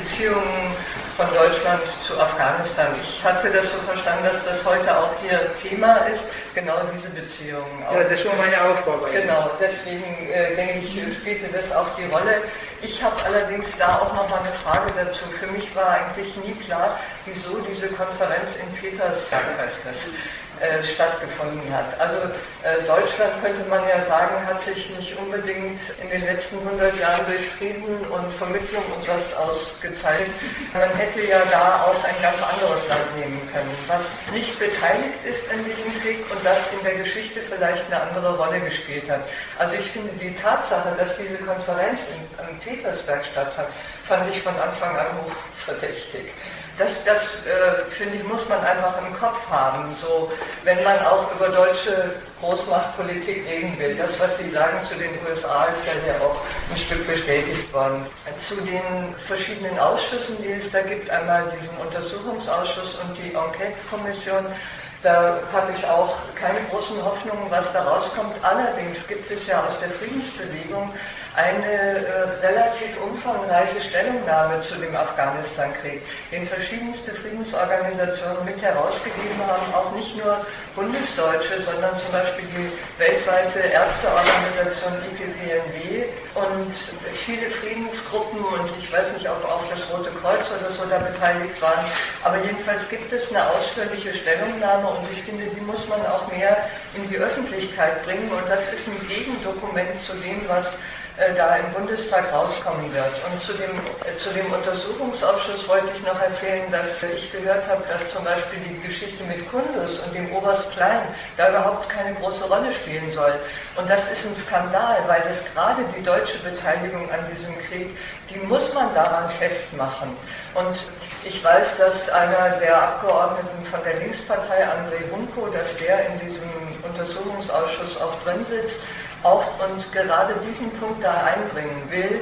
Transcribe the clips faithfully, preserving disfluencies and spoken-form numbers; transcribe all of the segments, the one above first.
Beziehungen von Deutschland zu Afghanistan. Ich hatte das so verstanden, dass das heute auch hier Thema ist, genau diese Beziehungen. Auch. Ja, das war meine Aufgabe. Genau, deswegen äh, denke ich, spielte das auch die Rolle. Ich habe allerdings da auch noch mal eine Frage dazu. Für mich war eigentlich nie klar, wieso diese Konferenz in Petersberg, heißt das, äh, stattgefunden hat. Also äh, Deutschland, könnte man ja sagen, hat sich nicht unbedingt in den letzten hundert Jahren durch Frieden und Vermittlung und was ausgezeichnet. Man hätte ja da auch ein ganz anderes Land nehmen können, was nicht beteiligt ist an diesem Krieg und das in der Geschichte vielleicht eine andere Rolle gespielt hat. Also ich finde die Tatsache, dass diese Konferenz in, in Petersberg stattfand, fand ich von Anfang an hochverdächtig. Das, das äh, finde ich, muss man einfach im Kopf haben, so, wenn man auch über deutsche Großmachtpolitik reden will. Das, was Sie sagen zu den U S A, ist ja hier auch ein Stück bestätigt worden. Zu den verschiedenen Ausschüssen, die es da gibt, einmal diesen Untersuchungsausschuss und die Enquete-Kommission, da habe ich auch keine großen Hoffnungen, was da rauskommt. Allerdings gibt es ja aus der Friedensbewegung eine äh, relativ umfangreiche Stellungnahme zu dem Afghanistan-Krieg, den verschiedenste Friedensorganisationen mit herausgegeben haben, auch nicht nur Bundesdeutsche, sondern zum Beispiel die weltweite Ärzteorganisation I P P N W und viele Friedensgruppen und ich weiß nicht, ob auch das Rote Kreuz oder so da beteiligt waren, aber jedenfalls gibt es eine ausführliche Stellungnahme und ich finde, die muss man auch mehr in die Öffentlichkeit bringen und das ist ein Gegendokument zu dem, was äh, da im Bundestag rauskommen wird. Und zu dem, äh, zu dem Untersuchungsausschuss wollte ich noch erzählen, dass ich gehört habe, dass zum Beispiel die Geschichte mit Kunduz und dem Oberst Klein da überhaupt keine große Rolle spielen soll. Und das ist ein Skandal, weil das gerade die deutsche Beteiligung an diesem Krieg, die muss man daran festmachen. Und ich weiß, dass einer der Abgeordneten von der Linkspartei, André Hunko, dass der in diesem Untersuchungsausschuss auch drin sitzt, auch und gerade diesen Punkt da einbringen will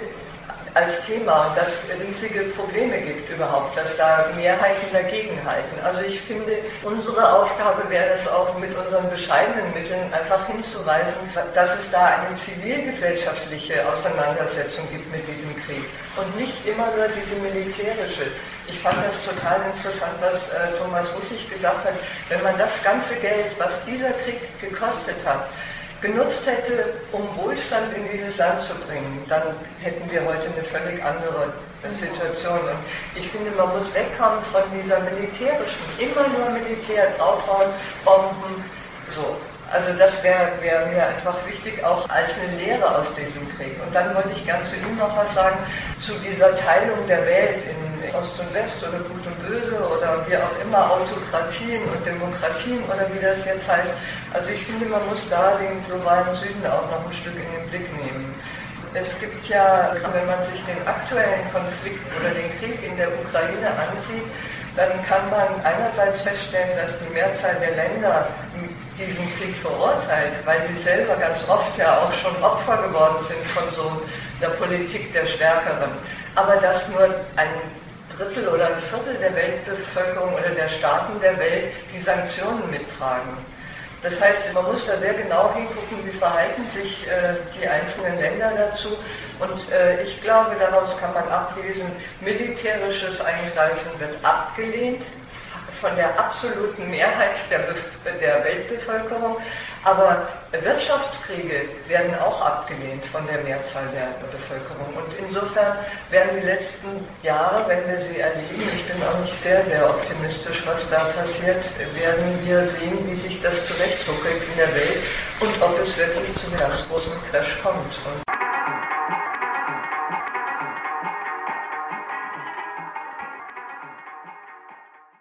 als Thema und dass es riesige Probleme gibt überhaupt, dass da Mehrheiten dagegen halten. Also ich finde, unsere Aufgabe wäre es auch mit unseren bescheidenen Mitteln einfach hinzuweisen, dass es da eine zivilgesellschaftliche Auseinandersetzung gibt mit diesem Krieg und nicht immer nur diese militärische. Ich fand das total interessant, was äh, Thomas Ruttig gesagt hat, wenn man das ganze Geld, was dieser Krieg gekostet hat, genutzt hätte, um Wohlstand in dieses Land zu bringen, dann hätten wir heute eine völlig andere Situation. Und ich finde, man muss wegkommen von dieser militärischen, immer nur Militär draufhauen, Bomben, so. Also das wäre wär mir einfach wichtig, auch als eine Lehre aus diesem Krieg. Und dann wollte ich gern zu Ihnen noch was sagen, zu dieser Teilung der Welt in Ost und West oder Gut und Böse oder wie auch immer, Autokratien und Demokratien oder wie das jetzt heißt. Also ich finde, man muss da den globalen Süden auch noch ein Stück in den Blick nehmen. Es gibt ja, wenn man sich den aktuellen Konflikt oder den Krieg in der Ukraine ansieht, dann kann man einerseits feststellen, dass die Mehrzahl der Länder diesen Krieg verurteilt, weil sie selber ganz oft ja auch schon Opfer geworden sind von so einer Politik der Stärkeren. Aber dass nur ein Drittel oder ein Viertel der Weltbevölkerung oder der Staaten der Welt die Sanktionen mittragen. Das heißt, man muss da sehr genau hingucken, wie verhalten sich äh, die einzelnen Länder dazu. Und äh, ich glaube, daraus kann man ablesen, militärisches Eingreifen wird abgelehnt von der absoluten Mehrheit der, Bef- der Weltbevölkerung, aber Wirtschaftskriege werden auch abgelehnt von der Mehrzahl der Bevölkerung. Und insofern werden die letzten Jahre, wenn wir sie erleben, ich bin auch nicht sehr, sehr optimistisch, was da passiert, werden wir sehen, wie sich das zurechtruckelt in der Welt und ob es wirklich zu einem ganz großen Crash kommt. Und